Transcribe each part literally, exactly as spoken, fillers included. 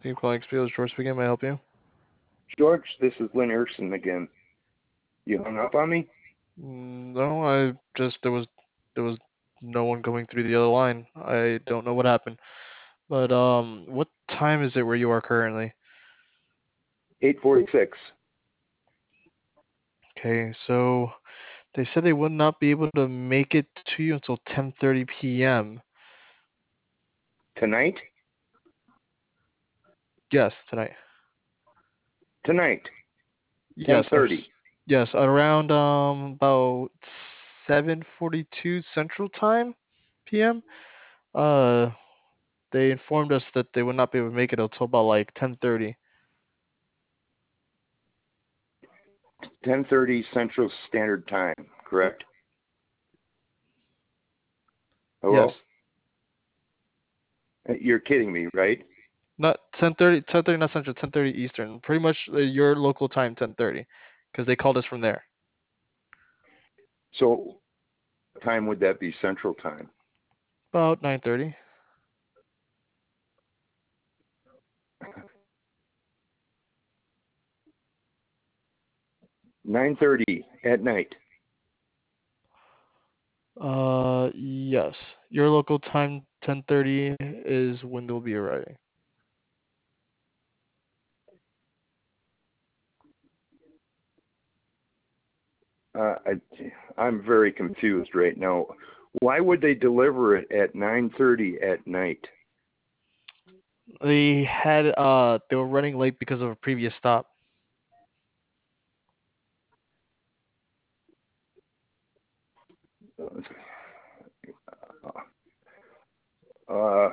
Thank you for calling X P O. George speaking. May I help you? George, this is Lynn Erson again. You hung up on me? Mm, No, I just there was there was no one going through the other line. I don't know what happened. But um, what time is it where you are currently? eight forty-six. Okay, so they said they would not be able to make it to you until ten thirty p m. Tonight? Yes, tonight. Tonight. Yes, I'm s- ten thirty. yes, around um about seven forty-two Central Time P M. Uh, they informed us that they would not be able to make it until about like ten thirty. ten thirty Central Standard Time, correct? Yes. Hello? Uh, You're kidding me, right? Not ten thirty, ten thirty, not Central, ten thirty Eastern. Pretty much uh, your local time, ten thirty, because they called us from there. So, what time would that be Central Time? About nine thirty. nine thirty at night. Uh, yes. Your local time, ten thirty, is when they'll be arriving. Uh, I, I'm very confused right now. Why would they deliver it at nine thirty at night? They had uh, they were running late because of a previous stop. Uh,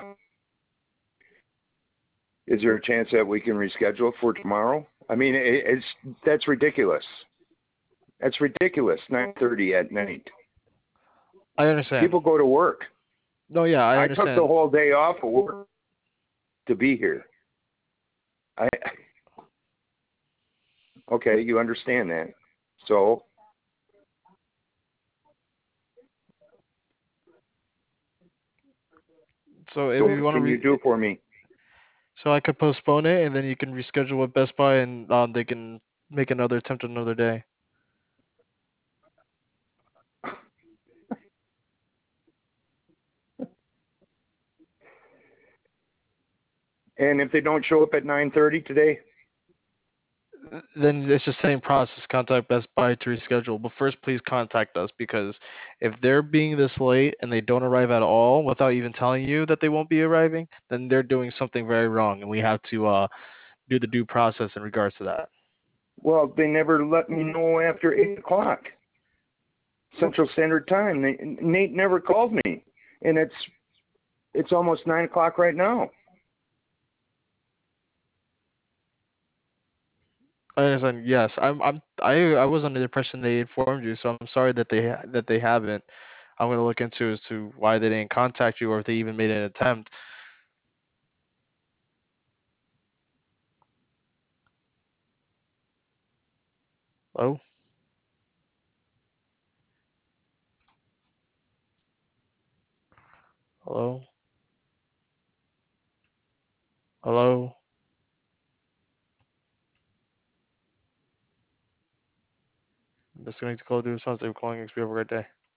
is there a chance that we can reschedule for tomorrow? I mean, it, it's that's ridiculous. That's ridiculous. nine thirty at night. I understand. People go to work. No, yeah, I I took the understand. whole day off of work to be here. I okay, you understand that. So, So if so you what want to can you re, do for me? so I could postpone it, and then you can reschedule with Best Buy, and um, they can make another attempt another day. And if they don't show up at nine thirty today, Then it's the same process. Contact Best Buy to reschedule. But first, please contact us because if they're being this late and they don't arrive at all without even telling you that they won't be arriving, then they're doing something very wrong, and we have to uh, do the due process in regards to that. well, they never let me know after eight o'clock Central Standard Time. They, Nate never called me, and it's it's almost nine o'clock right now. I understand. Yes, I'm. I'm. I. I was under the impression they informed you, so I'm sorry that they ha- that they haven't. I'm going to look into as to why they didn't contact you or if they even made an attempt. Hello. Hello. Hello. Disconnect the call. Do response. They were calling. Expect a great day.